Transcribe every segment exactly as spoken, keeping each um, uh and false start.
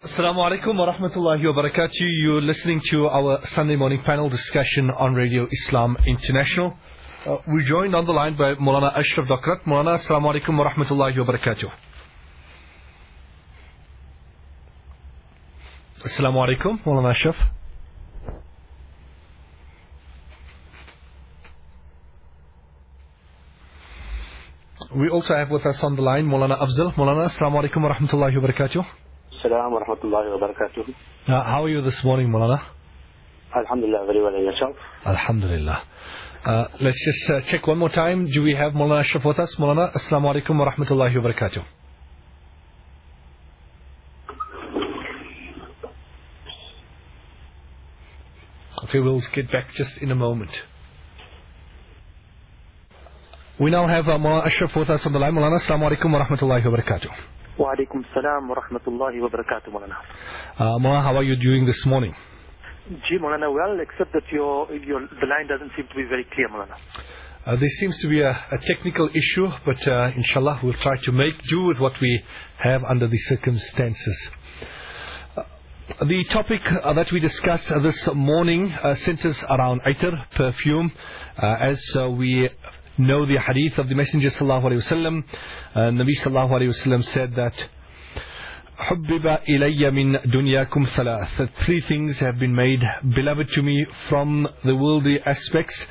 Assalamu alaikum wa rahmatullahi wa barakatuh. You're listening to our Sunday morning panel discussion on Radio Islam International. Uh, we're joined on the line by Maulana Ashraf Dakrat. Maulana, assalamu alaikum wa rahmatullahi wa barakatuh. Assalamu alaikum, Maulana Ashraf. We also have with us on the line Maulana Afzal. Maulana, assalamu alaikum wa rahmatullahi wa barakatuh. Assalamu wa rahmatullahi wa barakatuh. Uh, how are you this morning, Maulana? Alhamdulillah, very well, and yourself? Alhamdulillah. Uh, let's just uh, check one more time. Do we have Maulana Ashraf with us? Maulana, assalamu alaikum wa rahmatullahi wa barakatuh. Okay, we'll get back just in a moment. We now have uh, Maulana Ashraf with us on the line. Maulana, assalamu alaikum wa rahmatullahi wa barakatuh. Wa alaikum salam wa rahmatullahi wa barakatuh, Maulana. Uh, Maulana, how are you doing this morning? Gee, Maulana, well, except that your, your, the line doesn't seem to be very clear, Maulana. Uh, there seems to be a, a technical issue, but uh, inshallah we'll try to make do with what we have under the circumstances. Uh, the topic uh, that we discuss uh, this morning uh, centers around Aitar, perfume, uh, as uh, we know the hadith of the Messenger sallallahu alaihi wasallam. uh, Nabi sallallahu alaihi wasallam said that حُبِّبَ إِلَيَّ مِن دُنْيَاكُمْ ثَلَاث. Three things have been made beloved to me from the worldly aspects: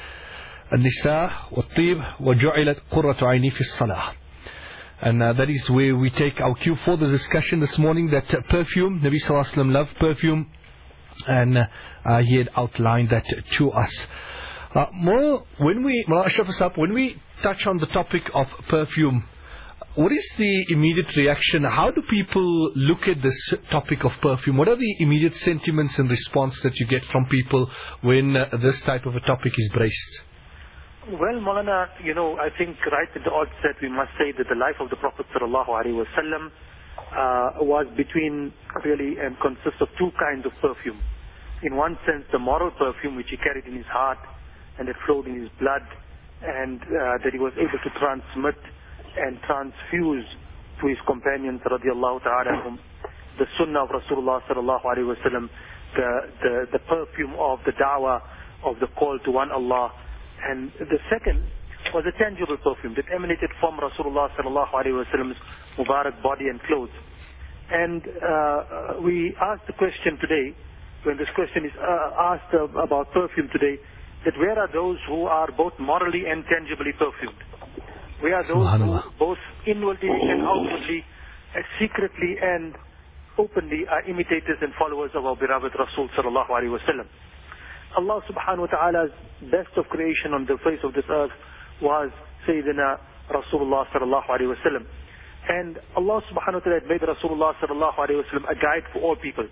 النساء والطيب وجعلت قرة عيني في الصلاة. And uh, that is where we take our cue for the discussion this morning, that uh, perfume, Nabi sallallahu alaihi wasallam loved perfume, and uh, uh, he had outlined that to us. Uh, more, when we, when we touch on the topic of perfume, what is the immediate reaction? How do people look at this topic of perfume? What are the immediate sentiments and response that you get from people when uh, this type of a topic is braced? Well, Maulana, you know, I think right at the outset we must say that the life of the Prophet sallallahu alaihi wasallam uh, was between really and consists of two kinds of perfume. In one sense, the moral perfume which he carried in his heart and it flowed in his blood, and uh, that he was able to transmit and transfuse to his companions radiallahu ta'ala anhum, the sunnah of Rasulullah sallallahu alaihi wasallam, the, the, the perfume of the da'wah, of the call to one Allah. And the second was a tangible perfume that emanated from Rasulullah sallallahu alaihi wasallam's Mubarak body and clothes. And uh, we asked the question today, when this question is uh, asked uh, about perfume today, that where are those who are both morally and tangibly perfumed? Where are those who both inwardly and outwardly, as secretly and openly are imitators and followers of our beloved Rasul sallallahu alaihi wasallam? Allah subhanahu wa ta'ala's best of creation on the face of this earth was Sayyidina Rasulullah sallallahu alaihi wasallam. And Allah subhanahu wa ta'ala had made Rasulullah sallallahu alaihi wasallam a guide for all people.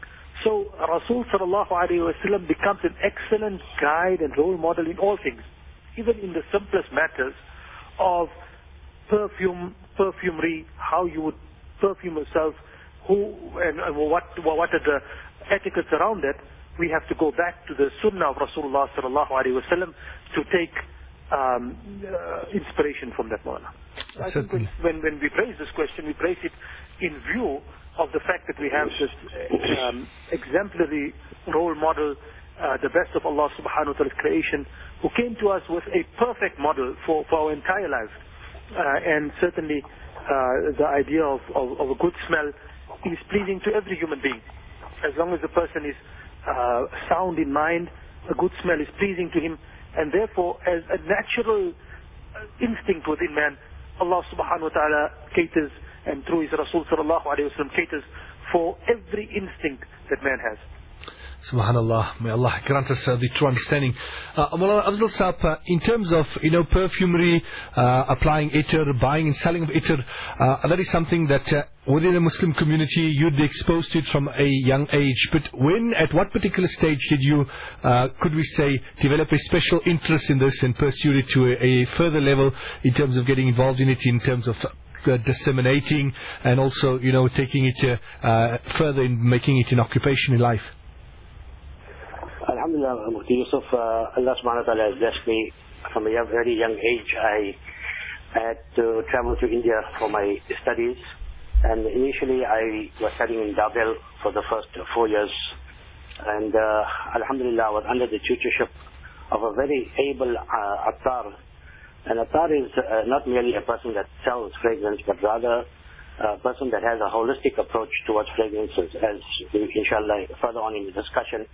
So Rasul sallallahu alaihi wasallam becomes an excellent guide and role model in all things, even in the simplest matters of perfume, perfumery, how you would perfume yourself, who and, and what what are the etiquettes around it. We have to go back to the sunnah of Rasulullah sallallahu alaihi wasallam to take um, uh, inspiration from that Maulana. I think when, when we praise this question, we praise it in view of the fact that we have this um, exemplary role model, uh, the best of Allah subhanahu wa ta'ala's creation, who came to us with a perfect model for, for our entire life. Uh, and certainly uh, the idea of, of, of a good smell is pleasing to every human being. As long as the person is uh, sound in mind, a good smell is pleasing to him. And therefore, as a natural instinct within man, Allah subhanahu wa ta'ala caters, and through his Rasul sallallahu alayhi wa sallam caters for every instinct that man has. Subhanallah, may Allah grant us uh, the true understanding. Uh, Maulana Afzal Saab, uh, in terms of, you know, perfumery, uh, applying itar, buying and selling of itar, uh, that is something that uh, within the Muslim community you'd be exposed to it from a young age. But when, at what particular stage did you, uh, could we say, develop a special interest in this and pursue it to a, a further level in terms of getting involved in it, in terms of Uh, disseminating and also, you know, taking it uh, uh, further in making it an occupation in life? Alhamdulillah, Mufti Yusuf, uh, Allah subhanahu wa ta'ala has blessed me from a young, very young age. I had to travel to India for my studies, And initially I was studying in Dabel for the first four years. And uh, Alhamdulillah, I was under the tutorship of a very able uh, attar. And attar is uh, not merely a person that sells fragrance, but rather a person that has a holistic approach towards fragrances. As we, inshallah, further on in the discussion,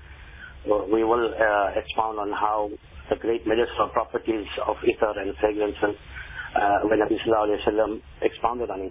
we will uh, expound on how the great medicinal properties of ether and fragrances uh, when Nabi Sallallahu Alaihi Wasallam expounded on it.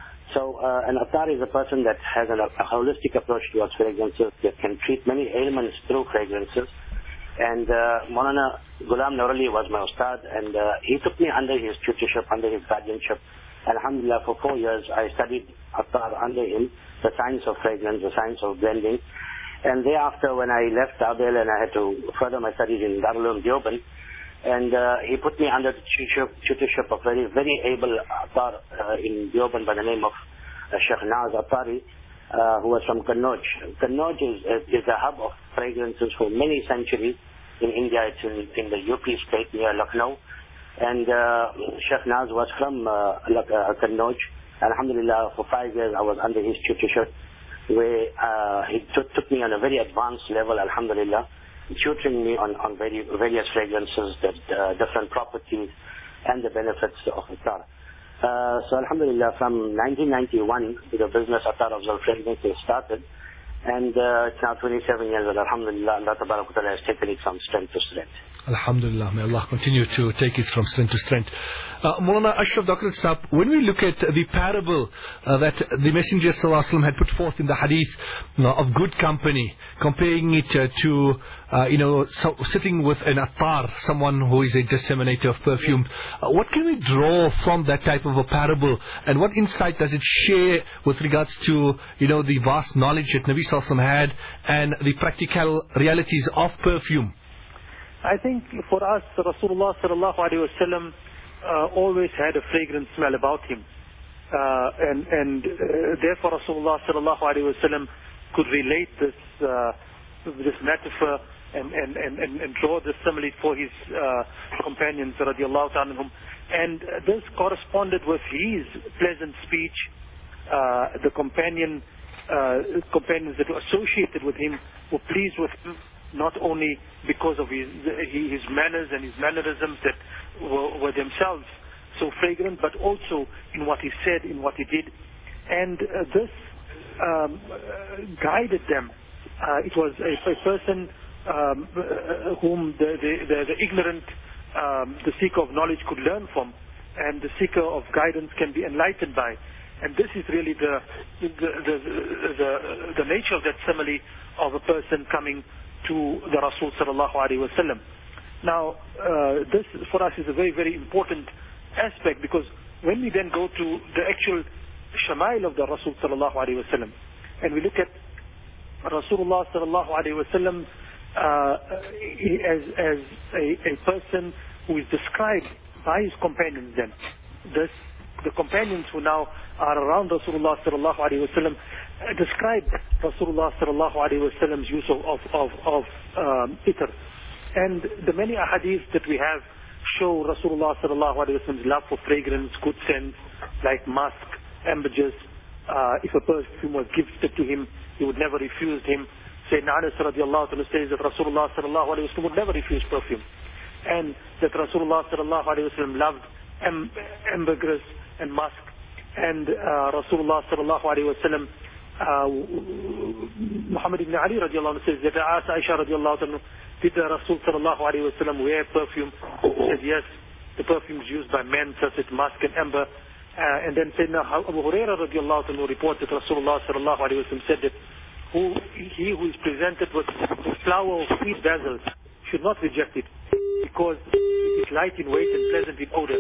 So uh, an attar is a person that has a, a holistic approach towards fragrances, that can treat many ailments through fragrances. And uh, Maulana Ghulam Nawrali was my ustad, and uh, he took me under his tutorship, under his guardianship. Alhamdulillah, for four years I studied attar under him, the science of fragrance, the science of blending. And thereafter, when I left Dabel and I had to further my studies in Darul Uloom Deoband, and uh, he put me under the tutorship, tutorship of very, very able attar uh, in Deoband by the name of uh, Sheikh Naz Attari, uh, who was from Kannauj. Kannauj is, is a hub of fragrances for many centuries. In India, it's in, in the U P state near Lucknow. And uh, Sheikh Naz was from uh, uh, Kannauj. Alhamdulillah, for five years I was under his tutorship, where uh, he took, took me on a very advanced level, alhamdulillah, tutoring me on, on very, various fragrances, the uh, different properties and the benefits of attar. Uh, so alhamdulillah, from nineteen ninety-one, the business attar of Zal Fragrances started, and uh, it's now twenty-seven years old, alhamdulillah, Allah Tabarak wa Ta'ala has taken it from strength to strength. Alhamdulillah, may Allah continue to take it from strength to strength. Uh, Maulana Ashraf Dr. Saab, when we look at the parable uh, that the Messenger Sallallahu Alaihi Wasallam had put forth in the hadith you know, of good company, comparing it uh, to, uh, you know, so sitting with an attar, someone who is a disseminator of perfume, uh, what can we draw from that type of a parable, and what insight does it share with regards to, you know, the vast knowledge that Nabi Sallallahu Alaihi Wasallam had and the practical realities of perfume? I think for us, Rasulullah sallallahu alaihi wasallam uh, always had a fragrant smell about him, uh, and and uh, therefore Rasulullah sallallahu alaihi wasallam could relate this uh, this metaphor and and, and, and and draw this simile for his uh, companions radiallahu ta'ala anhum, and this corresponded with his pleasant speech. Uh, the companion uh, companions that were associated with him were pleased with him, not only because of his his manners and his mannerisms that were, were themselves so fragrant, but also in what he said, in what he did. And uh, this um, uh, guided them. Uh, it was a, a person um, uh, whom the, the, the, the ignorant, um, the seeker of knowledge could learn from, and the seeker of guidance can be enlightened by. And this is really the the, the, the, the nature of that simile of a person coming to the Rasul sallallahu alaihi wasallam. Now, uh, this for us is a very, very important aspect, because when we then go to the actual shama'il of the Rasul sallallahu alaihi wasallam, and we look at Rasulullah sallallahu alaihi wasallam uh, as as a, a person who is described by his companions, then this the companions who now are around Rasulullah sallallahu alaihi wasallam uh, describe Rasulullah sallallahu alaihi wasallam's use of of of, of um, itr, and the many ahadith that we have show Rasulullah sallallahu alaihi wasallam's love for fragrance, good scents like musk, ambergris. Uh, if a perfume was gifted to him, he would never refuse him. Sayyidina Anas radiallahu anhu says that Rasulullah sallallahu alaihi wasallam would never refuse perfume, and that Rasulullah sallallahu alaihi wasallam loved am- ambergris and musk. And uh, Rasulullah sallallahu alaihi wasallam, uh, Muhammad ibn Ali radiallahu anhu says that Aisha radiallahu anhu, did the Rasul sallallahu alaihi wasallam wear perfume? He said yes, the perfumes used by men such as musk and amber. Uh, and then Sayyidina Abu Hurairah radiallahu anhu reported that Rasulullah sallallahu alaihi wasallam said that who, he who is presented with the flower of sweet basil should not reject it, because it is light in weight and pleasant in odor.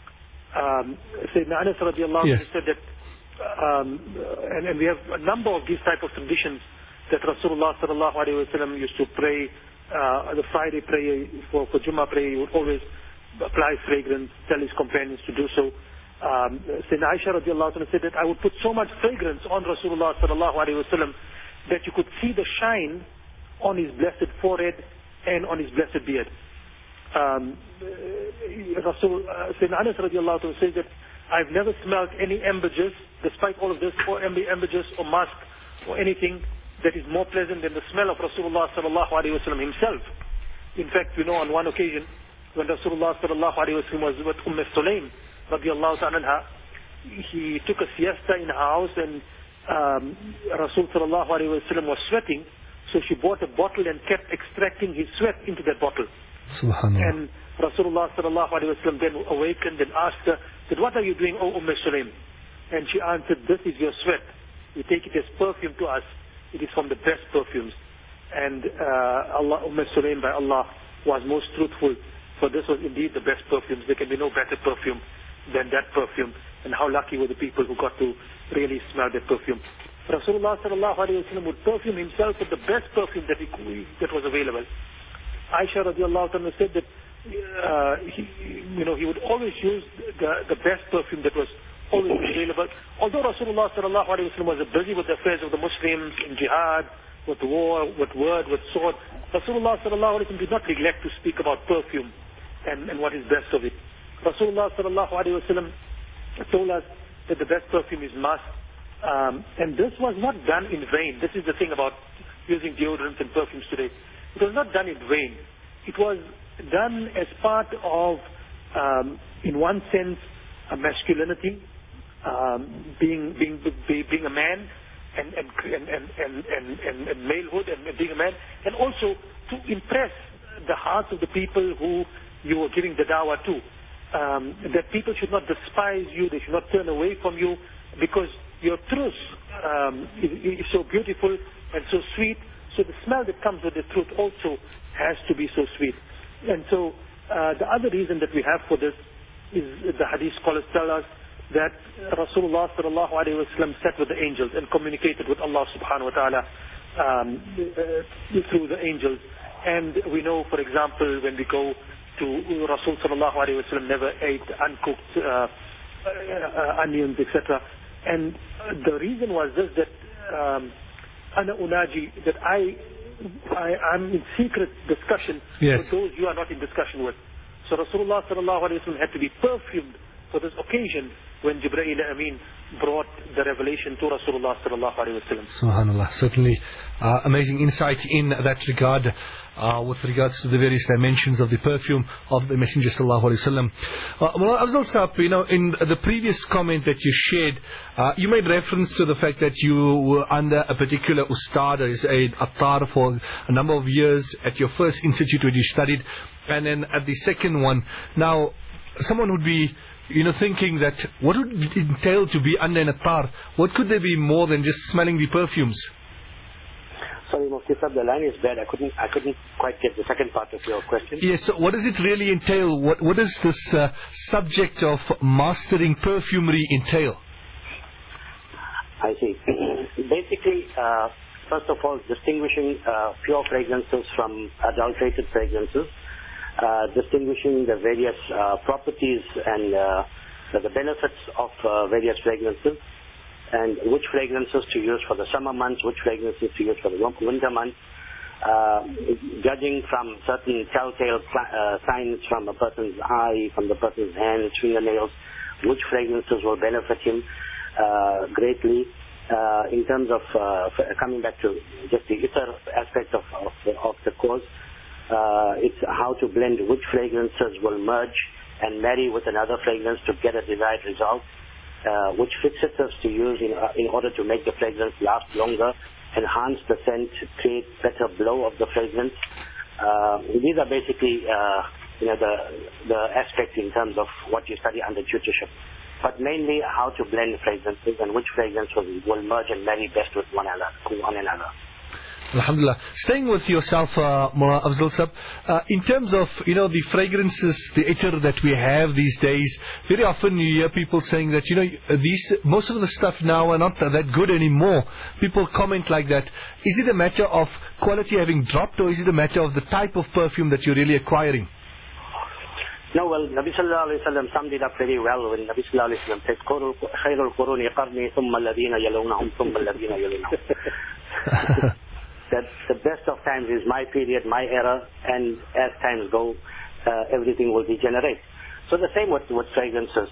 Um, Sayyidina Anas radiallahu anhu yes. said that, um, and, and we have a number of these type of traditions that Rasulullah sallallahu alaihi wasallam used to pray, uh, the Friday prayer for, for Jummah prayer, he would always apply fragrance, tell his companions to do so. Um, Sayyidina Aisha radiallahu anha said that I would put so much fragrance on Rasulullah sallallahu alaihi wasallam that you could see the shine on his blessed forehead and on his blessed beard. Um, Rasul, uh, Sayyidina Anas radiallahu anhu says that I've never smelled any ambergris, despite all of this, or amber- ambergris or musk or anything that is more pleasant than the smell of Rasulullah sallallahu alaihi wasallam himself. In fact, we know on one occasion when Rasulullah sallallahu alaihi wasallam was with Umm Sulaim radiallahu ta'ala anha, he took a siesta in her house, and um, Rasul sallallahu alaihi wasallam was sweating, so she bought a bottle and kept extracting his sweat into that bottle. Subhanallah. And Rasulullah sallallahu alaihi wasallam then awakened and asked her, said, "What are you doing, O Umm Sulaim?" And she answered, "This is your sweat. We take it as perfume to us. It is from the best perfumes." And uh, Allah, Umm Sulaim, by Allah, was most truthful, for this was indeed the best perfumes. There can be no better perfume than that perfume. And how lucky were the people who got to really smell that perfume. Rasulullah sallallahu alaihi wasallam would perfume himself with the best perfume that he that was available. Aisha radiallahu anha said that uh, he, you know, he would always use the, the best perfume that was always available. Although Rasulullah sallallahu alaihi wasallam was busy with the affairs of the Muslims in jihad, with war, with word, with sword, Rasulullah sallallahu alaihi wasallam did not neglect to speak about perfume and, and what is best of it. Rasulullah sallallahu alaihi wasallam told us that the best perfume is musk. Um, and this was not done in vain. This is the thing about using deodorants and perfumes today. It was not done in vain. It was done as part of, um, in one sense, a masculinity, um, being being be, being a man, and and and and and, and, and, and malehood, and being a man, and also to impress the hearts of the people who you were giving the dawah to. Um, that people should not despise you, they should not turn away from you, because your truth um, is, is so beautiful and so sweet. So the smell that comes with the truth also has to be so sweet. And so uh, the other reason that we have for this is the hadith scholars tell us that Rasulullah sallallahu alaihi wasallam sat with the angels and communicated with Allah subhanahu wa ta'ala um, uh, through the angels. And we know, for example, when we go to Rasul sallallahu alaihi wasallam never ate uncooked uh, uh, onions, et cetera. And the reason was this, that um, ana unaji, that I, I I'm in secret discussion yes. with those you are not in discussion with. So Rasulullah sallallahu alaihi wasallam had to be perfumed for this occasion when Jibreel Amin brought the revelation to Rasulullah sallallahu alaihi wasallam. Subhanallah, certainly uh, amazing insight in that regard uh, with regards to the various dimensions of the perfume of the Messenger sallallahu alaihi wasallam. Uh, Mullah Afzal Saab, you know, in the previous comment that you shared, uh, you made reference to the fact that you were under a particular ustad, as a attar, for a number of years at your first institute where you studied, and then at the second one. Now, someone would be, you know, thinking that what would it entail to be under an attar? What could there be more than just smelling the perfumes? Sorry, Mufti Sahib, the line is bad. I couldn't, I couldn't quite get the second part of your question. Yes. So, what does it really entail? What, what does this uh, subject of mastering perfumery entail? I see. Basically, uh, first of all, distinguishing uh, pure fragrances from adulterated fragrances. Uh, distinguishing the various uh, properties and uh, the benefits of uh, various fragrances, and which fragrances to use for the summer months, which fragrances to use for the winter months, uh, judging from certain telltale uh, signs from a person's eye, from the person's hands, fingernails, which fragrances will benefit him uh, greatly. Uh, in terms of uh, coming back to just the ether aspect of, of, the, of the course, Uh, it's how to blend which fragrances will merge and marry with another fragrance to get a desired result, uh, which fixatives to use in, uh, in order to make the fragrance last longer, enhance the scent, create better blow of the fragrance. Uh, these are basically uh, you know, the, the aspects in terms of what you study under tutorship. But mainly how to blend fragrances and which fragrance will, will merge and marry best with one another. One another. Alhamdulillah. Staying with yourself, uh, Mullah Afzal Saab, uh, in terms of, you know, the fragrances, the ether that we have these days, very often you hear people saying that, you know, these, most of the stuff now are not that good anymore. People comment like that. Is it a matter of quality having dropped, or is it a matter of the type of perfume that you're really acquiring? No, well, Nabi sallallahu alayhi wa sallam summed it up very well when Nabi sallallahu alayhi wa sallam said, "Khairul quruni qarni thumma alladhina yalunahum thumma alladhina yalunahum." That the best of times is my period, my era, and as times go, uh, everything will degenerate. So the same with, with fragrances.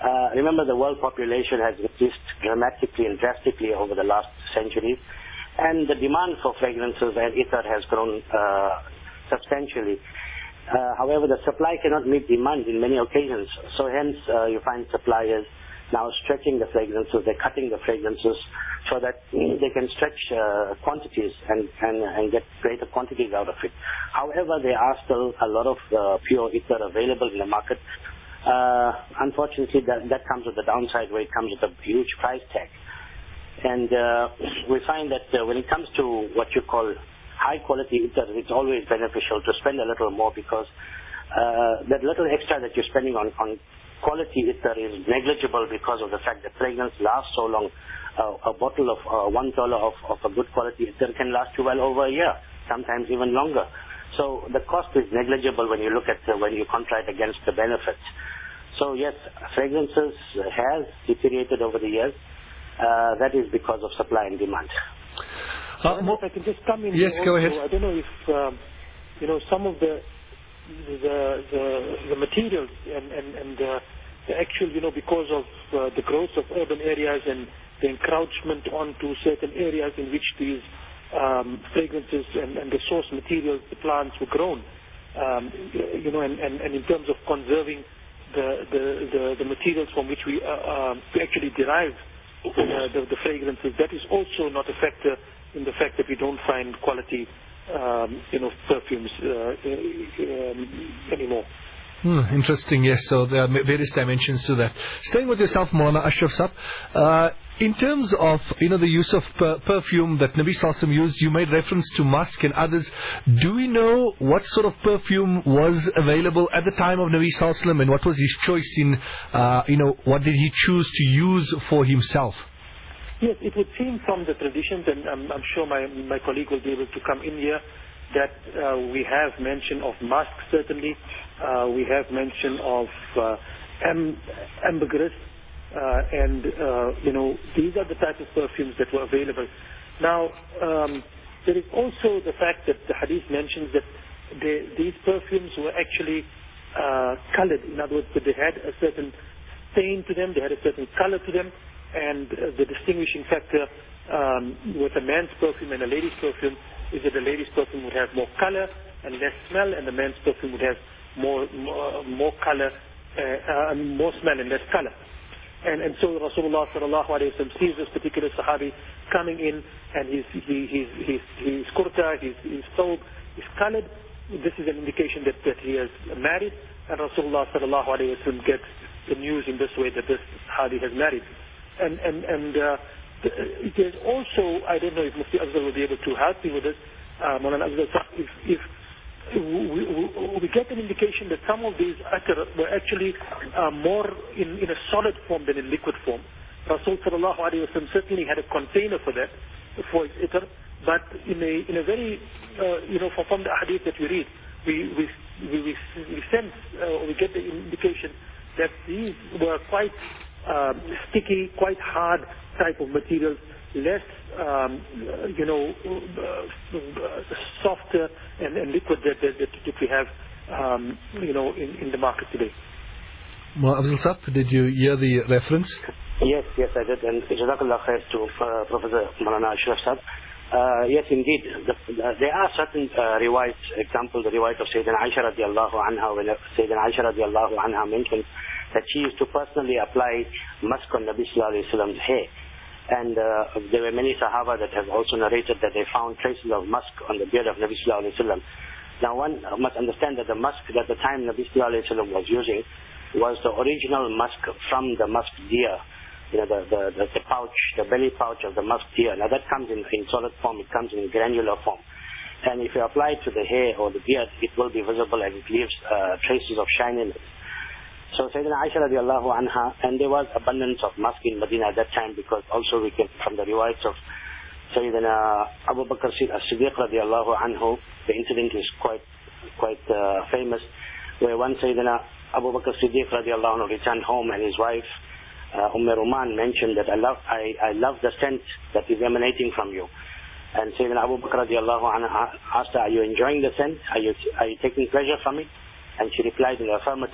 Uh, remember, the world population has increased dramatically and drastically over the last centuries, and the demand for fragrances and ether has grown uh, substantially. Uh, however, the supply cannot meet demand in many occasions, so hence uh, you find suppliers now stretching the fragrances, they're cutting the fragrances so that they can stretch uh, quantities and, and, and get greater quantities out of it. However, there are still a lot of uh, pure ether available in the market. Uh, unfortunately, that, that comes with the downside where it comes with a huge price tag. And uh, we find that uh, when it comes to what you call high quality ether, it's always beneficial to spend a little more, because uh, that little extra that you're spending on, on quality ether is negligible because of the fact that fragrance lasts so long. Uh, a bottle of uh, one dollar of, of a good quality ether can last you well over a year, sometimes even longer. So the cost is negligible when you look at uh, when you contrast against the benefits. So yes, fragrances has deteriorated over the years. Uh, that is because of supply and demand. Uh, if I can just come in. Yes, also, go ahead. I don't know if um, you know some of the the the, the materials and and and uh, the actual, you know, because of uh, the growth of urban areas and the encroachment onto certain areas in which these um, fragrances and, and the source materials, the plants were grown, um, you know, and, and, and in terms of conserving the the, the, the materials from which we, uh, uh, we actually derive uh, the, the fragrances, that is also not a factor in the fact that we don't find quality, um, you know, perfumes uh, um, anymore. Hmm, interesting, yes. So there are various dimensions to that. Staying with yourself, Maulana Ashraf Sahab, uh, in terms of, you know, the use of per- perfume that Nabi Sallallahu Alaihi Wasallam used, you made reference to musk and others. Do we know what sort of perfume was available at the time of Nabi Sallallahu Alaihi Wasallam, and what was his choice in, uh, you know, what did he choose to use for himself? Yes, it would seem from the traditions, and I'm, I'm sure my, my colleague will be able to come in here, that uh, we have mention of musk, certainly. Uh, we have mention of uh, am- ambergris, uh, and, uh, you know, these are the type of perfumes that were available. Now, um, there is also the fact that the hadith mentions that they, these perfumes were actually uh, colored. In other words, that they had a certain stain to them, they had a certain color to them, and uh, the distinguishing factor um, with a man's perfume and a lady's perfume is that the lady's perfume would have more color and less smell, and the man's perfume would have more more, more color, uh, uh, more smell and less color. And and so Rasulullah sallallahu alaihi wasallam sees this particular Sahabi coming in, and his he, his his his kurta, his his thobe is colored. This is an indication that, that he has married, and Rasulullah sallallahu alaihi wasallam gets the news in this way that this Sahabi has married. And and and uh, there's also, I don't know if Mufti Afzal will be able to help me with this, uh, Maulana Afzal, if, if we, we, we get an indication that some of these attar were actually uh, more in, in a solid form than in liquid form. Rasul sallallahu alayhi wa sallam certainly had a container for that, for his attar, but in a in a very, uh, you know, from, from the hadith that we read, we we we, we, we sense, uh, we get the indication that these were quite uh, sticky, quite hard type of materials, less, um, you know, uh, softer and, and liquid that, that, that we have, um, you know, in, in the market today. Well, Afzal Sahab, did you hear the reference? Yes, yes, I did. And Jazakallah khair to uh, Professor Maulana Ashraf Sahab. Uh, yes, indeed. The, the, there are certain uh, riwayats, example, the riwayat of Sayyidina Aisha radiallahu anha, when Sayyidina Aisha radiallahu anha mentioned that she used to personally apply musk on Nabi sallallahu alayhi wa sallam's hair. And uh, there were many Sahaba that have also narrated that they found traces of musk on the beard of Nabi sallallahu alayhi wa sallam. Now one must understand that the musk that the time Nabi sallallahu alayhi wa sallam was using was the original musk from the musk deer. You know, the, the, the, the pouch, the belly pouch of the musk deer. Now that comes in, in solid form, it comes in granular form. And if you apply it to the hair or the beard, it will be visible and it leaves uh, traces of shininess. So Sayyidina Aisha radiallahu anha, and there was abundance of musk in Medina at that time, because also we get from the riwayats of Sayyidina Abu Bakr as-Siddiq radiallahu anhu, the incident is quite quite uh, famous, where one Sayyidina Abu Bakr as-Siddiq radiallahu anhu returned home, and his wife uh, Umm Ruman mentioned that I love, I, I love the scent that is emanating from you. And Sayyidina Abu Bakr radiallahu anhu asked her, are you enjoying the scent? Are you, are you taking pleasure from it? And she replied in the affirmative.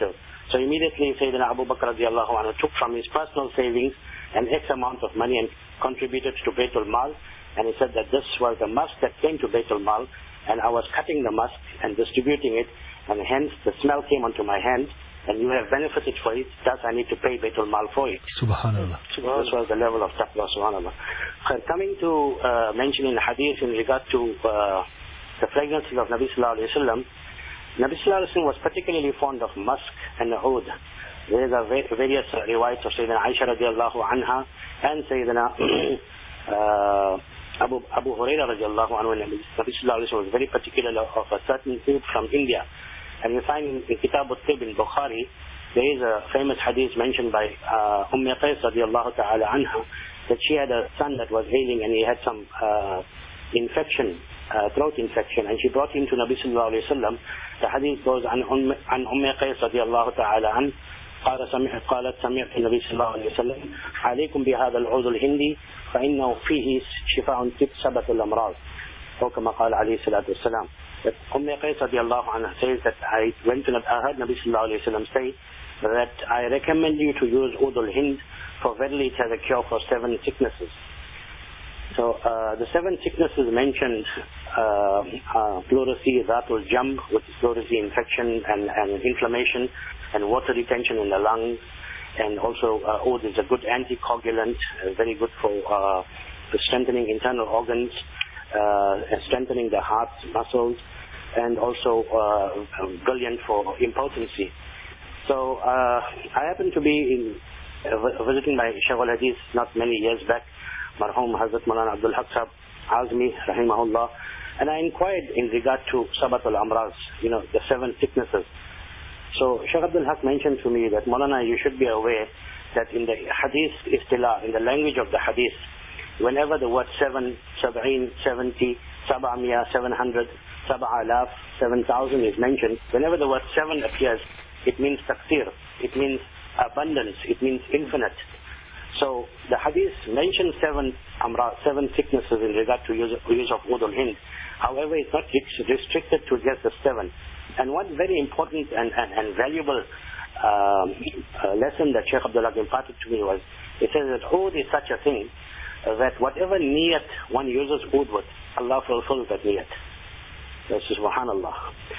So immediately Sayyidina Abu Bakr radiallahu anhu took from his personal savings an X amount of money and contributed to Baytul Mal. And he said that this was the musk that came to Baytul Mal, and I was cutting the musk and distributing it, and hence the smell came onto my hand, and you have benefited for it, thus I need to pay Baytul Mal for it. Subhanallah. So this was the level of taqwa, subhanallah. So coming to uh, mention in hadith in regard to uh, the fragrances of Nabi Sallallahu Alaihi Wasallam, Nabi Sallallahu Alaihi Wasallam was particularly fond of musk and oud. There are various uh, riwayats of Sayyidina Aisha radiallahu anha and Sayyidina uh, Abu, Abu Hurairah radiallahu anhu. Nabi Sallallahu Alaihi Wasallam was very particular of a certain oud from India. And you find in, in Kitab al-Tib in Bukhari, there is a famous hadith mentioned by uh, Umm Qais radiallahu ta'ala anha, that she had a son that was ailing and he had some uh, infection, uh, throat infection, and she brought him to Nabi Sallallahu Alaihi Wasallam. The hadith goes عن أم عن أم قيس رضي الله تعالى عنه قال سمعت قالت سمعت النبي صلى الله عليه وسلم عليكم بهذا العود الهندي فإنه فيه شفاء سبعة الأمراض أو كما قال عليه الصلاة والسلام. That Umm Qais رضي الله عنها says that I went to I heard Nabi Sallallahu Alaihi Wasallam say that I recommend you to use Oud al-Hind, for verily it has a cure for seven sicknesses. So uh, the seven sicknesses mentioned, uh, uh, pleurisy, Zatul Jamb, which is pleurisy infection and, and inflammation and water retention in the lungs, and also uh, oud is a good anticoagulant, uh, very good for, uh, for strengthening internal organs, uh, and strengthening the heart muscles, and also uh, brilliant for impotency. So uh, I happened to be in, uh, visiting my Shaykh al-Hadith not many years back, Marhum Hazrat Maulana Abdul Haq Sahab Azmi rahimahullah, and I inquired in regard to Sabat al-Amraz, you know, the seven sicknesses. So Shaykh Abdul Haq mentioned to me that, Maulana, you should be aware that in the Hadith istilah, in the language of the Hadith, whenever the word seven, sab'een, seventy, sab'amiyah, seven hundred, sab'alaf, seven thousand is mentioned, whenever the word seven appears, it means taqsir, it means abundance, it means infinite. So the hadith mentions seven amra, seven sicknesses in regard to use, use of Oud al-Hind. However, it's not restricted to just the seven. And one very important and, and, and valuable um, uh, lesson that Shaykh Abdul Haq imparted to me was, it says that Oud is such a thing uh, that whatever niyat one uses Oud with, Allah fulfills that niyat. That's subhanallah.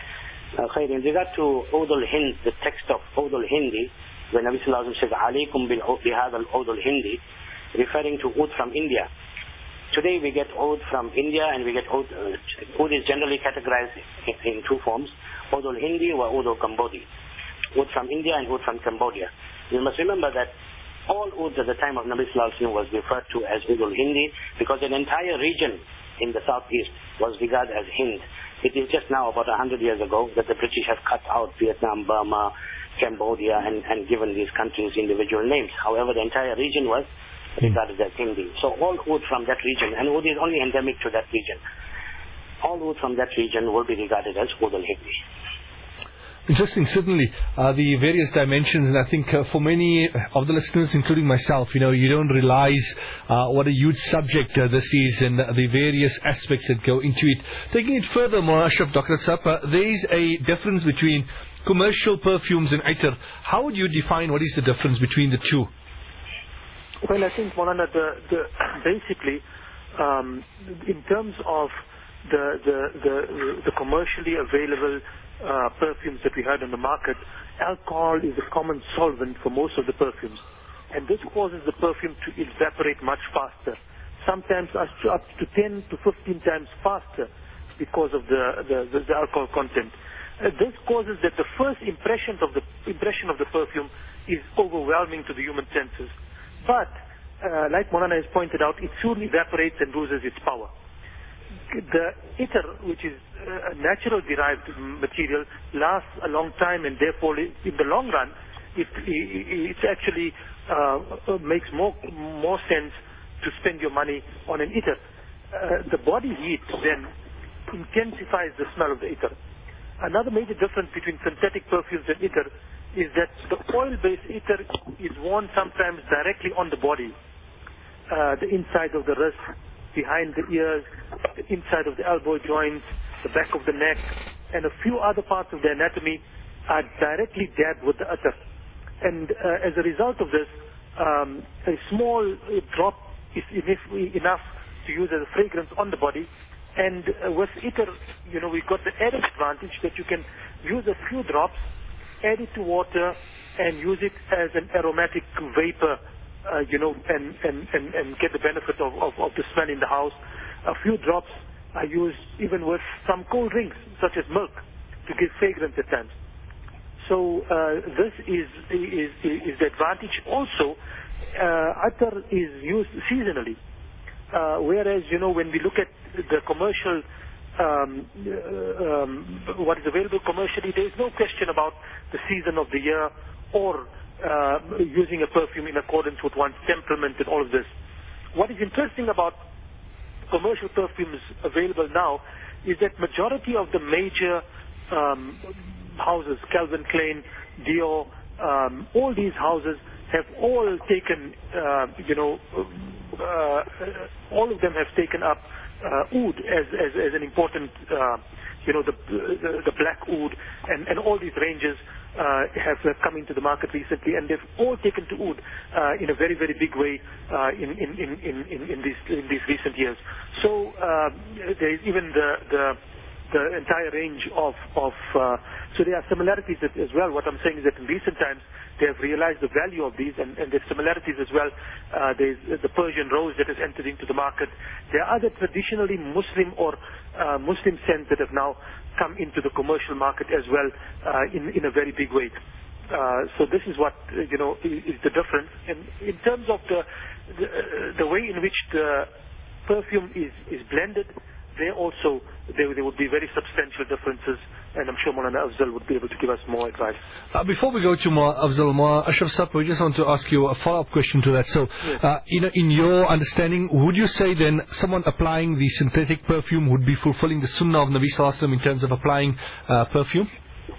Uh, in regard to Oud al-Hind, the text of Oud al-Hindi, when Nabi Sallallahu Alaihi Wasallam says, "Alaykum bil bihadha al-Oud al-Hindi," referring to oud from India. Today we get oud from India, and we get oud. Uh, oud is generally categorized in, in two forms: Oud al-Hindi or Oud al-Cambodi. Oud from India and oud from Cambodia. You must remember that all ouds at the time of Nabi Sallallahu Alaihi Wasallam was referred to as Oud al-Hindi, because an entire region in the southeast was regarded as Hind. It is just now, about a hundred years ago, that the British have cut out Vietnam, Burma, Cambodia, and, and given these countries individual names. However, the entire region was regarded as Hindi. So all oud from that region, and oud is only endemic to that region, all oud from that region will be regarded as Oud al-Hindi. Interesting, certainly, uh, the various dimensions, and I think uh, for many of the listeners, including myself, you know, you don't realize uh, what a huge subject uh, this is, and uh, the various aspects that go into it. Taking it further, Maulana Ashraf, Doctor Sapa, there is a difference between commercial perfumes and itar. How would you define what is the difference between the two? Well, I think, Maulana, the, the, basically, um, in terms of the, the, the, the commercially available Uh, perfumes that we had on the market, alcohol is a common solvent for most of the perfumes, and this causes the perfume to evaporate much faster, sometimes up to ten to fifteen times faster because of the, the, the, the alcohol content. Uh, this causes that the first impression of the impression of the perfume is overwhelming to the human senses, but uh, like Maulana has pointed out, it soon evaporates and loses its power. The itar, which is a natural derived material, lasts a long time, and therefore in the long run it, it, it actually uh, makes more, more sense to spend your money on an itar. Uh, the body heat then intensifies the smell of the itar. Another major difference between synthetic perfumes and itar is that the oil-based itar is worn sometimes directly on the body, uh, the inside of the wrist, behind the ears, the inside of the elbow joints, the back of the neck, and a few other parts of the anatomy, are directly dabbed with the attar. And uh, as a result of this, um, a small uh, drop is enough, enough to use as a fragrance on the body. And uh, with ittar, you know, we've got the added advantage that you can use a few drops, add it to water, and use it as an aromatic vapor, uh, you know, and, and, and, and get the benefit of, of, of the smell in the house. A few drops are used even with some cold drinks, such as milk, to give fragrance at times. So uh, this is, is, is the advantage. Also, uh, attar is used seasonally. Uh, whereas, you know, when we look at the commercial, um, uh, um, what is available commercially, there is no question about the season of the year or uh, using a perfume in accordance with one's temperament and all of this. What is interesting about commercial perfumes available now is that majority of the major um, houses, Calvin Klein, Dior, um, all these houses have all taken, uh, you know, uh, all of them have taken up uh, oud as, as, as an important, uh, you know, the, the, the black oud, and, and all these ranges uh, have, have come into the market recently, and they've all taken to oud uh, in a very, very big way uh, in, in, in, in, in, these, in these recent years. So uh, there is even the, the the entire range of, of uh, so there are similarities as well. What I'm saying is that in recent times they have realized the value of these, and, and there's similarities as well. Uh, there's the Persian rose that has entered into the market. There are other traditionally Muslim or uh, Muslim scents that have now come into the commercial market as well uh, in, in a very big way. Uh, so this is what, uh, you know, is, is the difference. And in terms of the, the, the way in which the perfume is, is blended, there also there, there would be very substantial differences, and I'm sure Maulana Afzal would be able to give us more advice. Uh, before we go to more Afzal, more Ashraf Sahib, we just want to ask you a follow-up question to that. So, yes. uh, you know, in your understanding, would you say then someone applying the synthetic perfume would be fulfilling the sunnah of Nabi Sallallahu Alaihi Wasallam in terms of applying uh, perfume?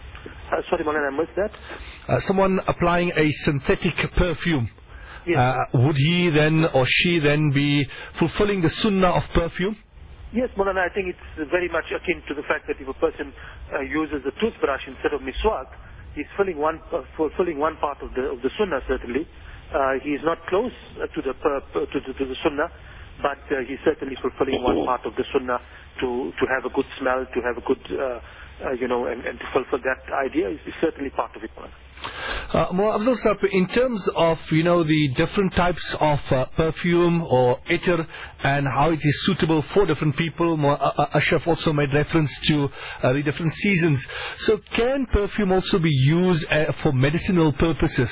Uh, sorry, Maulana, I missed that. Uh, someone applying a synthetic perfume, yes. uh, would he then or she then be fulfilling the sunnah of perfume? Yes, Maulana, I think it's very much akin to the fact that if a person uh, uses a toothbrush instead of miswak, he's filling one, uh, fulfilling one part of the, of the sunnah, certainly. Uh, he is not close uh, to, the, uh, to, the, to the sunnah, but uh, he's certainly fulfilling one part of the sunnah to, to have a good smell, to have a good, uh, uh, you know, and, and to fulfill that idea is, is certainly part of it, Maulana. Uh, Mullah Afzal Sahib, in terms of, you know, the different types of uh, perfume or ether and how it is suitable for different people, Mullah uh, Ashraf also made reference to uh, the different seasons. So can perfume also be used uh, for medicinal purposes?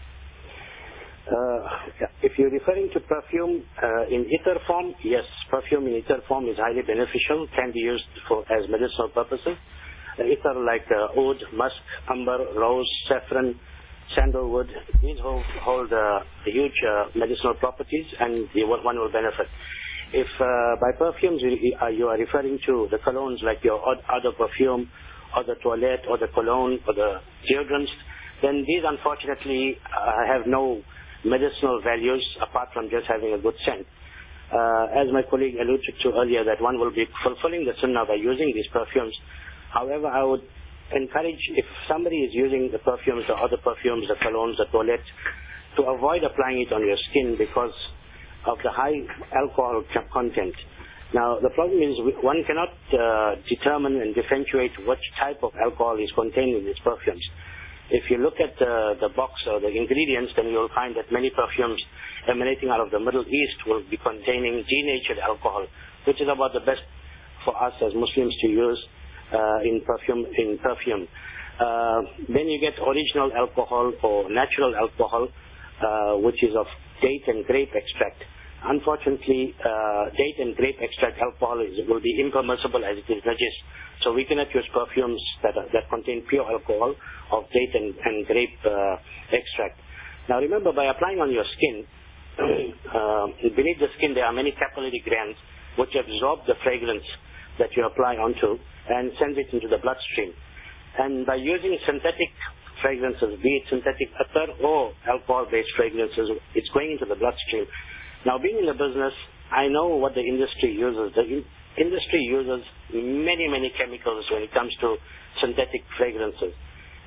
Uh, if you're referring to perfume uh, in ether form, yes, perfume in ether form is highly beneficial, can be used for as medicinal purposes. Uh, ether like uh, oud, musk, amber, rose, saffron, sandalwood, these hold, hold uh, huge uh, medicinal properties, and the one will benefit. If uh, by perfumes you, uh, you are referring to the colognes like your other perfume, or the toilette, or the cologne, or the deodorants, then these unfortunately uh, have no medicinal values apart from just having a good scent. Uh, as my colleague alluded to earlier, that one will be fulfilling the sunnah by using these perfumes. However, I would encourage, if somebody is using the perfumes, the other perfumes, the colognes, the toilette, to avoid applying it on your skin because of the high alcohol content. Now, the problem is one cannot uh, determine and differentiate which type of alcohol is contained in these perfumes. If you look at uh, the box or the ingredients, then you'll find that many perfumes emanating out of the Middle East will be containing denatured alcohol, which is about the best for us as Muslims to use uh, in perfume. In perfume, uh, then you get original alcohol or natural alcohol, uh, which is of date and grape extract. Unfortunately, uh, date and grape extract alcohol is, will be impermissible as it is najis. So we cannot use perfumes that, are, that contain pure alcohol of date and, and grape uh, extract. Now remember, by applying on your skin, uh, beneath the skin there are many capillary glands which absorb the fragrance that you apply onto and send it into the bloodstream. And by using synthetic fragrances, be it synthetic attar or alcohol-based fragrances, it's going into the bloodstream. Now, being in the business, I know what the industry uses. The in- industry uses many, many chemicals when it comes to synthetic fragrances.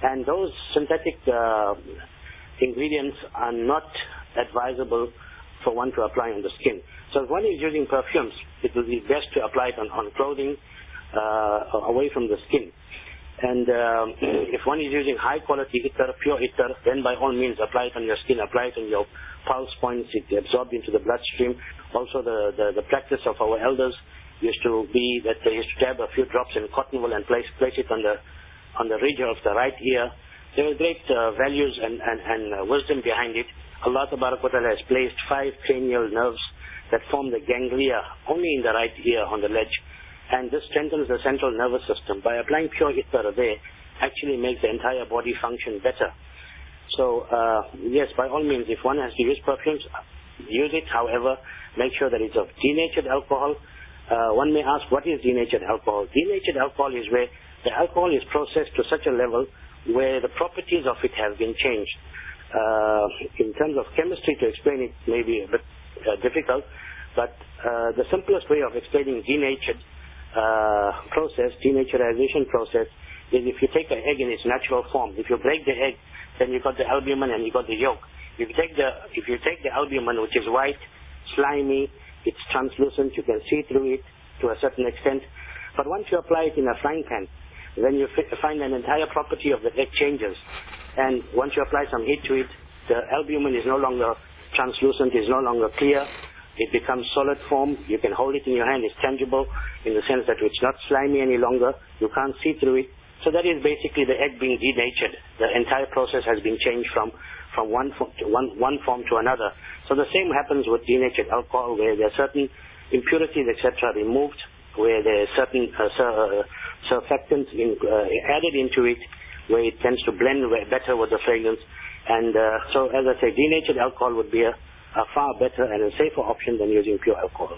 And those synthetic uh, ingredients are not advisable for one to apply on the skin. So if one is using perfumes, it will be best to apply it on, on clothing uh, away from the skin. And um, if one is using high quality ether, pure ether, then by all means apply it on your skin, apply it on your pulse points, it absorbed into the bloodstream. Also the, the, the practice of our elders used to be that they used to dab a few drops in cotton wool and place, place it on the, on the ridge of the right ear. There were great uh, values and, and, and uh, wisdom behind it. Allah Tabarak wa Ta'ala has placed five cranial nerves that form the ganglia only in the right ear on the ledge. And this strengthens the central nervous system. By applying pure ether there, actually makes the entire body function better. So, uh, yes, by all means, if one has to use perfumes, use it. However, make sure that it's of denatured alcohol. Uh, one may ask, what is denatured alcohol? Denatured alcohol is where the alcohol is processed to such a level where the properties of it have been changed. Uh, in terms of chemistry, to explain it may be a bit uh, difficult, but uh, the simplest way of explaining denatured Uh, process, denaturization process, is if you take an egg in its natural form. If you break the egg, then you got the albumin and you got the yolk. If you take the if you take the albumin, which is white, slimy, it's translucent, you can see through it to a certain extent. But once you apply it in a frying pan, then you fi- find an entire property of the egg changes. And once you apply some heat to it, the albumin is no longer translucent, is no longer clear. It becomes solid form. You can hold it in your hand. It's tangible in the sense that it's not slimy any longer. You can't see through it. So that is basically the egg being denatured. The entire process has been changed from, from one, form to one, one form to another. So the same happens with denatured alcohol, where there are certain impurities, et cetera, removed, where there are certain uh, sur- uh, surfactants in, uh, added into it, where it tends to blend better with the fragrance. And uh, so, as I say, denatured alcohol would be a a far better and a safer option than using pure alcohol.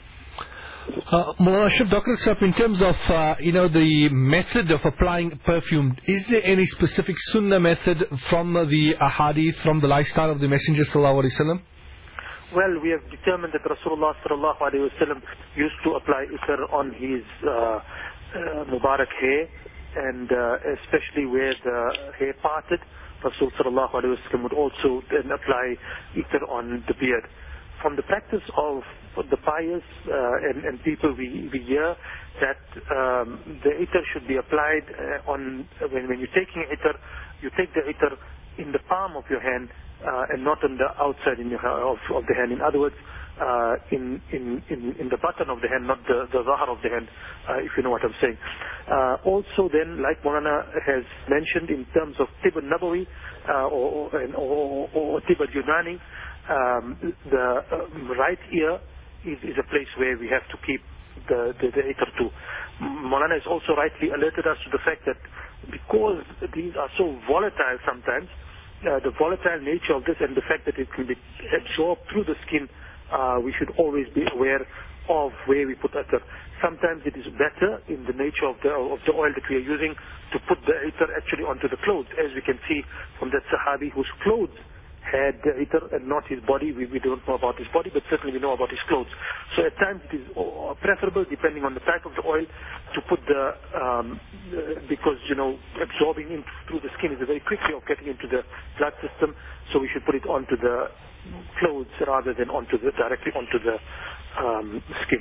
Uh, Maulana Ashraf, Doctor Saab, in terms of, uh, you know, the method of applying perfume, is there any specific sunnah method from uh, the ahadith, from the lifestyle of the Messenger sallallahu alaihi wasallam? Well, we have determined that Rasulullah sallallahu alaihi wasallam used to apply ether on his uh, uh, Mubarak hair, and uh, especially where the hair parted. Rasul sallallahu alaihi wasallam would also then apply ether on the beard. From the practice of the pious uh, and, and people we, we hear that um, the ether should be applied uh, on, when, when you're taking ether, you take the ether in the palm of your hand uh, and not on the outside in your, of, of the hand. In other words, uh, in, in, in, in the button of the hand, not the, the zahar of the hand, uh, if you know what I'm saying. Uh, also then, like Maulana has mentioned in terms of Tib al-Nabawi uh, or, or, or, or Tib al-Yunani, um, the uh, right ear is, is a place where we have to keep the, the, the ether too. Maulana has also rightly alerted us to the fact that because these are so volatile sometimes, uh, the volatile nature of this and the fact that it can be absorbed through the skin, Uh, we should always be aware of where we put ether. Sometimes it is better in the nature of the of the oil that we are using to put the ether actually onto the clothes, as we can see from that Sahabi whose clothes had the ether and not his body. We, we don't know about his body, but certainly we know about his clothes. So at times it is preferable, depending on the type of the oil, to put the, um, uh, because, you know, absorbing in through the skin is a very quick way of getting into the blood system, so we should put it onto the clothes rather than onto the, directly onto the um, skin.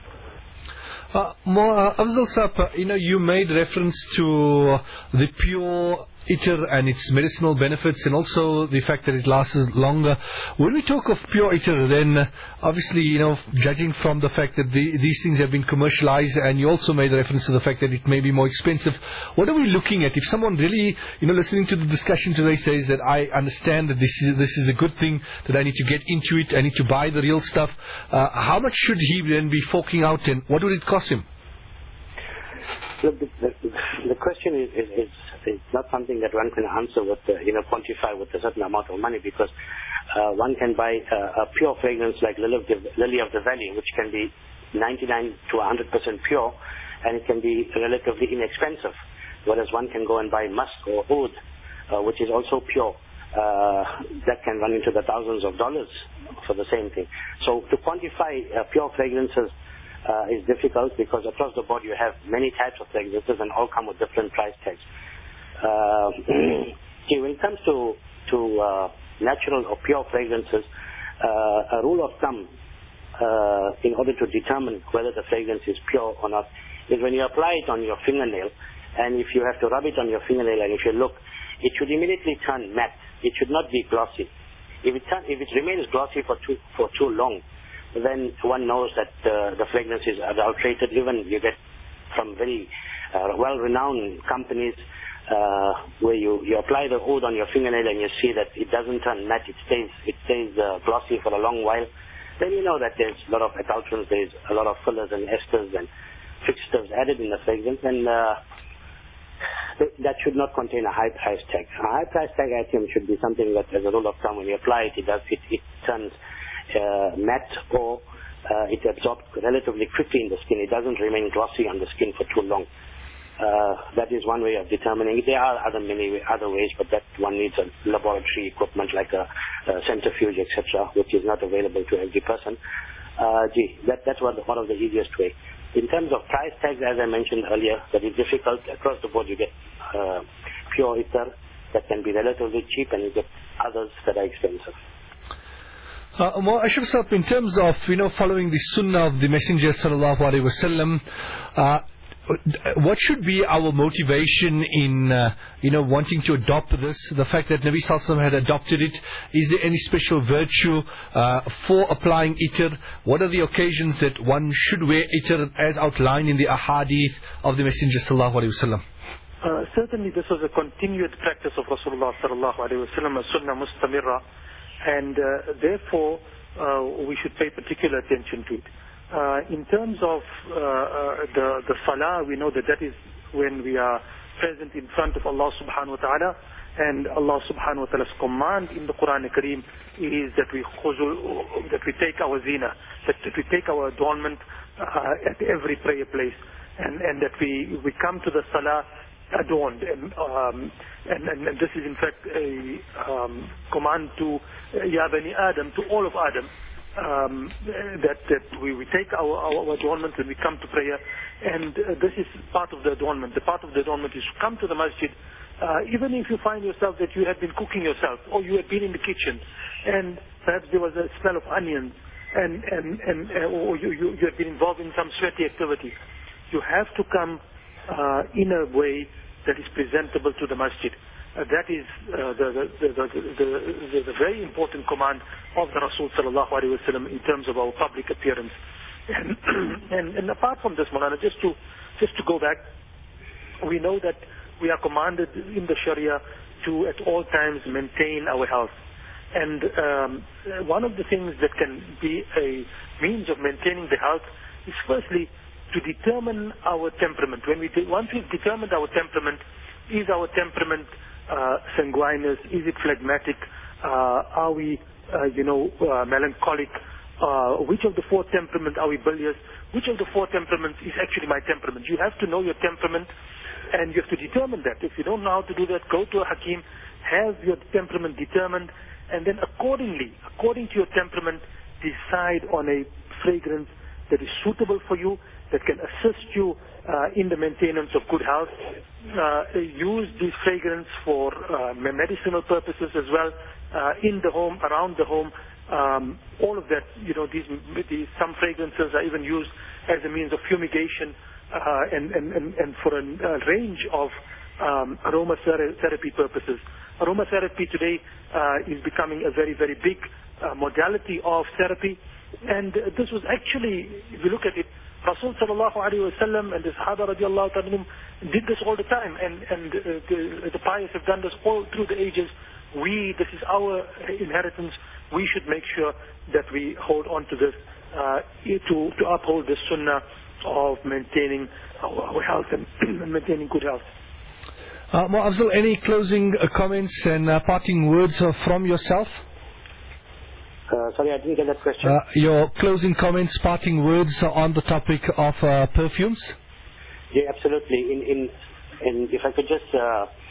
Uh, Mo, uh, Afzal Saab, uh, you know, you made reference to the pure ether and its medicinal benefits, and also the fact that it lasts longer. When we talk of pure ether, then uh, obviously, you know, judging from the fact that the, these things have been commercialized, and you also made reference to the fact that it may be more expensive, what are we looking at? If someone really, you know, listening to the discussion today says that I understand that this is this is a good thing, that I need to get into it, I need to buy the real stuff, uh, how much should he then be forking out, and what would it cost him? Look, the, the, the question is, is, is, is not something that one can answer with, uh, you know, quantify with a certain amount of money, because uh, one can buy uh, a pure fragrance like Lily of, the, Lily of the Valley, which can be ninety-nine to one hundred percent pure, and it can be relatively inexpensive, whereas one can go and buy musk or oud, uh, which is also pure. Uh, that can run into the thousands of dollars for the same thing. So to quantify uh, pure fragrances Uh, is difficult, because across the board you have many types of fragrances and all come with different price tags. Uh, See, when it comes to, to uh, natural or pure fragrances, uh, a rule of thumb uh, in order to determine whether the fragrance is pure or not is when you apply it on your fingernail, and if you have to rub it on your fingernail and if you look, it should immediately turn matte. It should not be glossy. If it, turn, if it remains glossy for too, for too long, then one knows that uh, the fragrance is adulterated. Even you get from very uh, well-renowned companies uh, where you, you apply the oud on your fingernail and you see that it doesn't turn matte, it stays, it stays uh, glossy for a long while, then you know that there's a lot of adulterants, there's a lot of fillers and esters and fixtures added in the fragrance, and uh, that should not contain a high price tag. A high price tag item should be something that, as a rule of thumb, when you apply it, it does it, it turns uh, matte or uh, it absorbs relatively quickly in the skin. It doesn't remain glossy on the skin for too long. Uh, that is one way of determining it. There are other many other ways, but that one needs a laboratory equipment like a, a centrifuge, et cetera, which is not available to every person. Uh, gee, that, that's one, one of the easiest way. In terms of price tags, as I mentioned earlier, that is difficult. Across the board, you get uh, pure ether that can be relatively cheap, and you get others that are expensive. Uh, well, Ashraf Sahib, in terms of, you know, following the sunnah of the Messenger sallallahu alaihi wasallam, uh, what should be our motivation in, uh, you know, wanting to adopt this? The fact that Nabi Sallallahu Alaihi Wasallam had adopted it. Is there any special virtue uh, for applying itir? What are the occasions that one should wear itir as outlined in the ahadith of the Messenger Sallallahu Alaihi Wasallam? Uh, certainly this was a continued practice of Rasulullah Sallallahu Alaihi Wasallam, a sunnah mustamirra, and uh, therefore uh, we should pay particular attention to it. Uh, in terms of uh, uh, the, the salah, we know that that is when we are present in front of Allah subhanahu wa ta'ala, and Allah subhanahu wa ta'ala's command in the Quran Kareem is that we khuzul, that we take our zina, that, that we take our adornment uh, at every prayer place, and, and that we, we come to the salah adorned, and, um, and, and, and this is in fact a um, command to uh, Ya Bani Adam, to all of Adam, Um, that, that we, we take our, our adornment when we come to prayer, and uh, this is part of the adornment. The part of the adornment is to come to the masjid, uh, even if you find yourself that you have been cooking yourself, or you have been in the kitchen, and perhaps there was a smell of onions, and, and, and uh, or you, you, you have been involved in some sweaty activity. You have to come uh, in a way that is presentable to the masjid. Uh, that is uh, the, the, the, the, the, the, the very important command of the Rasul sallallahu alaihi wasallam in terms of our public appearance. And, and, and apart from this, Maulana, just to, just to go back, we know that we are commanded in the Sharia to at all times maintain our health. And um, one of the things that can be a means of maintaining the health is firstly to determine our temperament. When we de- once we've determined our temperament, is our temperament Uh, sanguinous? Is it phlegmatic? Uh, are we, uh, you know, uh, melancholic? Uh, which of the four temperaments are we bilious? Which of the four temperaments is actually my temperament? You have to know your temperament, and you have to determine that. If you don't know how to do that, go to a hakim, have your temperament determined, and then accordingly, according to your temperament, decide on a fragrance that is suitable for you, that can assist you uh, in the maintenance of good health. Uh, use this fragrance for uh, medicinal purposes as well, uh, in the home, around the home. Um, all of that, you know, these, these some fragrances are even used as a means of fumigation uh, and, and, and, and for a, a range of um, aromatherapy purposes. Aromatherapy today uh, is becoming a very, very big uh, modality of therapy. And uh, this was actually, if you look at it, Rasul sallallahu alaihi wasallam and the Sahaba radiallahu ta'ala did this all the time, and, and uh, the, the pious have done this all through the ages. We, this is our inheritance. We should make sure that we hold on to this, uh, to, to uphold the sunnah of maintaining our, our health and, and maintaining good health. Uh, Mu'azzal, any closing uh, comments and uh, parting words uh, from yourself? Uh, sorry, I didn't get that question. Uh, your closing comments, parting words on the topic of uh, perfumes? Yeah, absolutely. In, in, in, if I could just uh,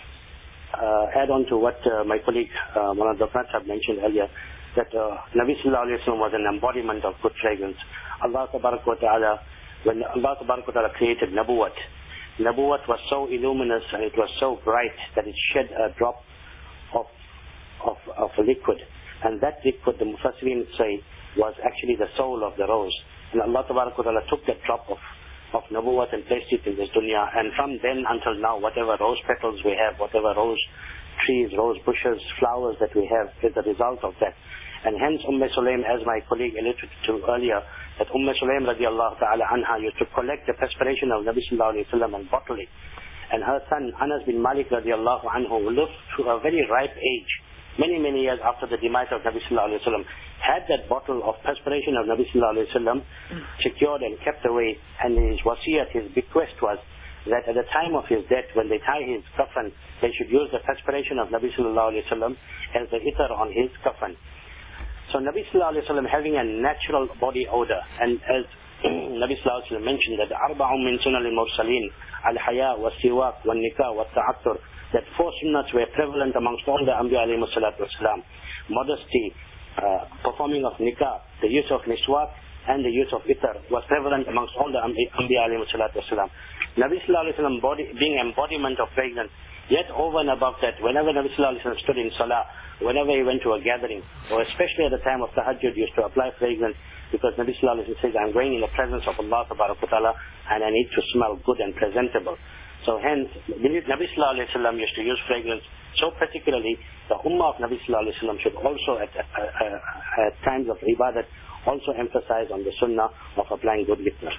uh, add on to what uh, my colleague uh, Mulana Dafrat had mentioned earlier, that uh, Nabi Sallallahu Alaihi Wasallam was an embodiment of good fragrance. Allah Tabarak wa Ta'ala, when Allah Tabarak wa Ta'ala created Nabuwat, Nabuwat was so illuminous and it was so bright that it shed a drop of, of, of a liquid. And that liquid, the Mufassirin say, was actually the soul of the rose. And Allah Tabaraka wa Ta'ala took that drop of, of Nabuwwat and placed it in this dunya. And from then until now, whatever rose petals we have, whatever rose trees, rose bushes, flowers that we have, is the result of that. And hence Umm Sulaim, as my colleague alluded to earlier, that Umm Sulaim radiallahu ta'ala anha used to collect the perspiration of Nabi sallallahu alayhi wa sallam and bottle it. And her son Anas bin Malik radiallahu anhu lived to a very ripe age, many, many years after the demise of Nabi sallallahu alayhi wa sallam, had that bottle of perspiration of Nabi sallallahu alayhi wa sallam secured and kept away. And his wasiyat, his bequest was that at the time of his death, when they tie his coffin, they should use the perspiration of Nabi sallallahu alayhi wa sallam as the itar on his coffin. So Nabi sallallahu alayhi wa sallam having a natural body odor, and as Nabi sallallahu alayhi wa sallam mentioned that arba'un min sunnal al-mursaleen, al-haya wa siwak wa nikah wa ta'attur, that four sunnats were prevalent amongst all the Anbiya alayhi salatu wasalam: modesty, uh, performing of nikah, the use of miswak, and the use of itar was prevalent amongst all the Anbiya alayhi salatu wasalam. Nabi sallallahu alayhi wa sallam body, being embodiment of fragrance, yet over and above that, whenever Nabi sallallahu alayhi wa sallam stood in salah, whenever he went to a gathering, or especially at the time of tahajjud, used to apply fragrance, because Nabi sallallahu alayhi wa sallam says, I'm going in the presence of Allah tabarak wa ta'ala, and I need to smell good and presentable. So hence, Nabi sallallahu alayhi wa sallam used to use fragrance. So particularly, the ummah of Nabi sallallahu alayhi wa sallam should also at, at, at, at times of ibadat also emphasize on the sunnah of applying good itar.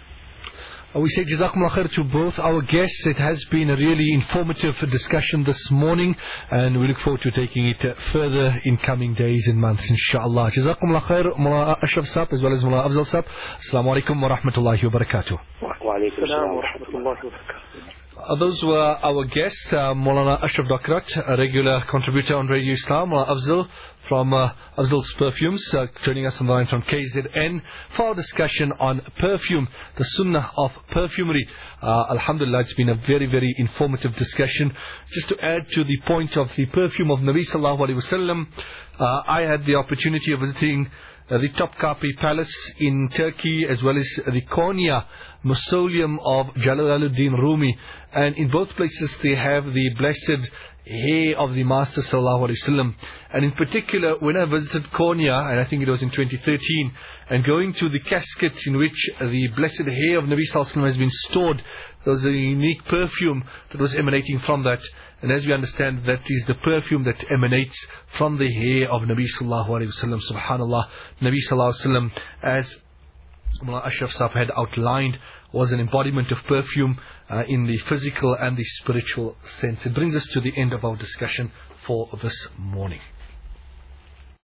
We say Jazakumullah khair to both our guests. It has been a really informative discussion this morning, and we look forward to taking it further in coming days and months, inshallah. Jazakumullah khair, Mullah Ashraf Sab as well as Mullah Afzal Sab. Assalamu alaikum wa rahmatullahi wa barakatuh. Wa alaikum assalam wa rahmatullahi wa barakatuh. Uh, those were our guests, uh, Maulana Ashraf Dakrat, a regular contributor on Radio Islam, Mullah Afzal from uh, Afzal's Perfumes, uh, joining us on the line from K Z N for our discussion on perfume, the sunnah of perfumery. Uh, Alhamdulillah, it's been a very, very informative discussion. Just to add to the point of the perfume of Nabi Sallallahu Alaihi Wasallam, uh, I had the opportunity of visiting uh, the Topkapi Palace in Turkey, as well as the Konya Mausoleum of Jalaluddin Rumi, and in both places they have the blessed hair of the Master Sallallahu Alaihi Wasallam. And in particular, when I visited Konya, and I think it was in twenty thirteen, and going to the casket in which the blessed hair of Nabi Sallallahu Alaihi Wasallam has been stored, there was a unique perfume that was emanating from that. And as we understand, that is the perfume that emanates from the hair of Nabi Sallallahu Alaihi Wasallam. Subhanallah, Nabi Sallallahu Alaihi Wasallam, as Mullah Ashraf Sahib had outlined, was an embodiment of perfume uh, in the physical and the spiritual sense. It brings us to the end of our discussion for this morning.